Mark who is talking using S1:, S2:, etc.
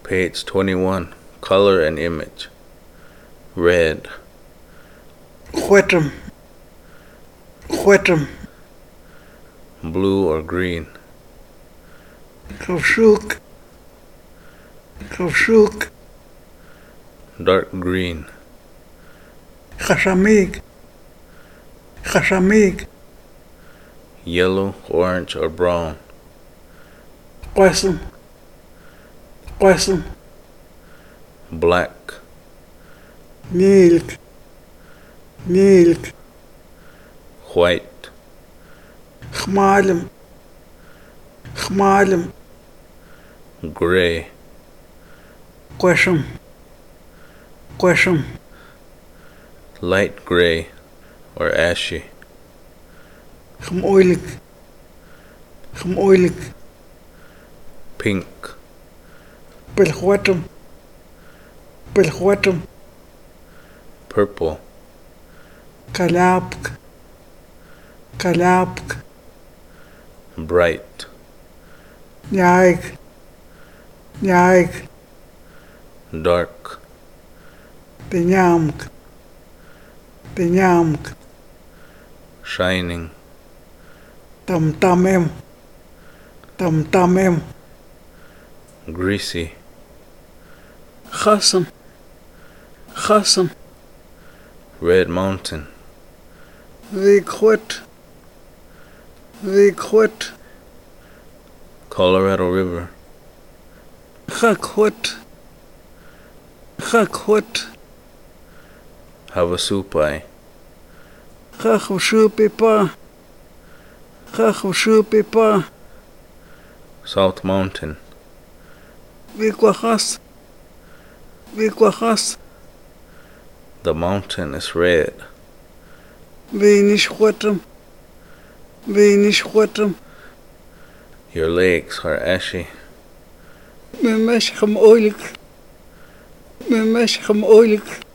S1: Page 21. Color and image. Red.
S2: Huetum. Huetum.
S1: Blue or green.
S2: Kavshuk. Kavshuk.
S1: Dark green.
S2: Khashamig. Khashamig.
S1: Yellow, orange, or brown.
S2: Qasam. Qasam.
S1: Black.
S2: Nilk. Nilk.
S1: White.
S2: Khmalim. Khmalim.
S1: Gray.
S2: Qasham. Qasham.
S1: Light gray or ashy.
S2: Khmoilik. Khmoilik.
S1: Pink.
S2: Pilhuatum. Pilhuatum.
S1: Purple.
S2: Kalapk. Kalapk.
S1: Bright.
S2: Nyaik. Nyaik.
S1: Dark.
S2: Pinyamk. Pinyamk.
S1: Shining.
S2: Tamtamem. Tamtamem.
S1: Greasy.
S2: Khasam. Khasam.
S1: Red Mountain.
S2: Vikhwet. Vikhwet.
S1: Colorado River.
S2: Khakhwet. Khakhwet.
S1: Havasupai.
S2: Khakhushupipa. Khakhushupipa.
S1: South Mountain.
S2: Vikwahas. Vikwahas.
S1: The mountain is red.
S2: Vinishwatam. Vinishwatam.
S1: Your legs are ashy.
S2: Memeshcham oilik. Memeshcham oilik.